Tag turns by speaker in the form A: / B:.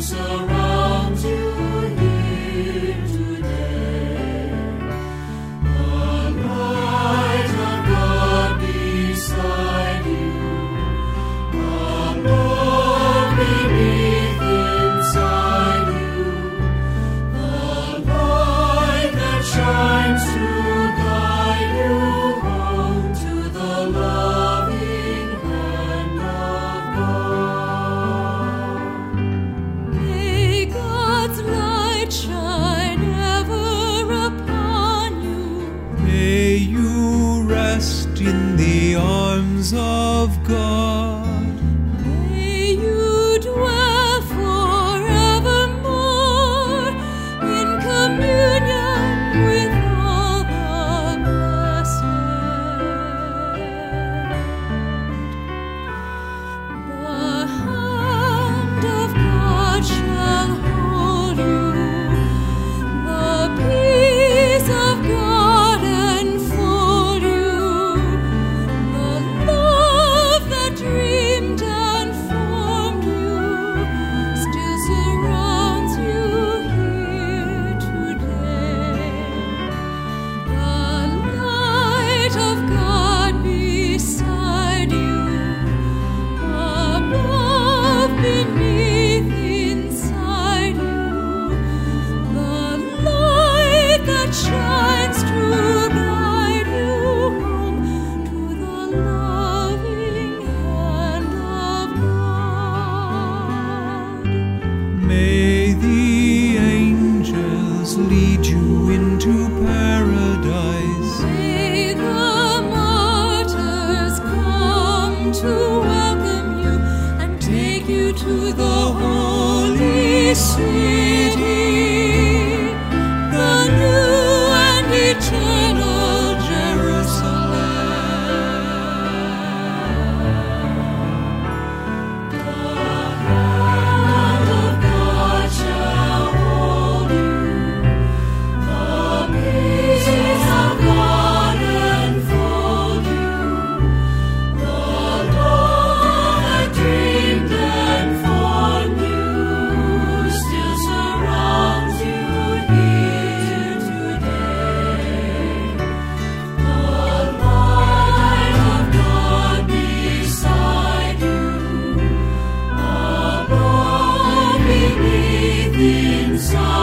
A: surrounds you here today. The light of God beside you, above, beneath, inside you, the light that shines to guide you home to the loving hand of God.
B: May God's light shine ever upon you.
C: May you rest in the arms of God.
B: May you dwell forevermore in communion with all the blessed. The hand of God shall hold you. The peace of God enfold you. The love that dreamed and formed you still surrounds you here today. The light of God beside you, above, beneath, inside you, the light that shines to guide you home to the loving hand of God.
C: May the angels lead you into paradise.
B: May the martyrs come to welcome you and take you to the holy city, the new and eternal Jerusalem. The hand of God shall hold you. The peace of God enfold you. The love that dreamed and formed you still surrounds you here today. The light of God beside you, above, beneath, inside